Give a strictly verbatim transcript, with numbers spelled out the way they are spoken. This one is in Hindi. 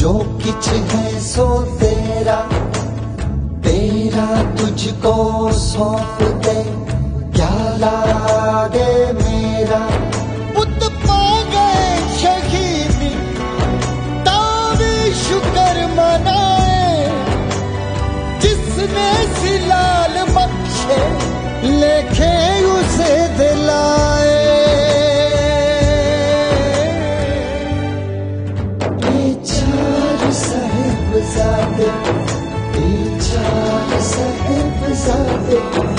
जो किछ है सो तेरा, तेरा तुझको सौंप दे, क्या लागे मेरा। पुत पा गए शहीदी, तावे शुक्र मनाए, जिसने सिलाल बख्शे लेखे उसे दिलाए। चार साहिबजादे, चार साहिबजादे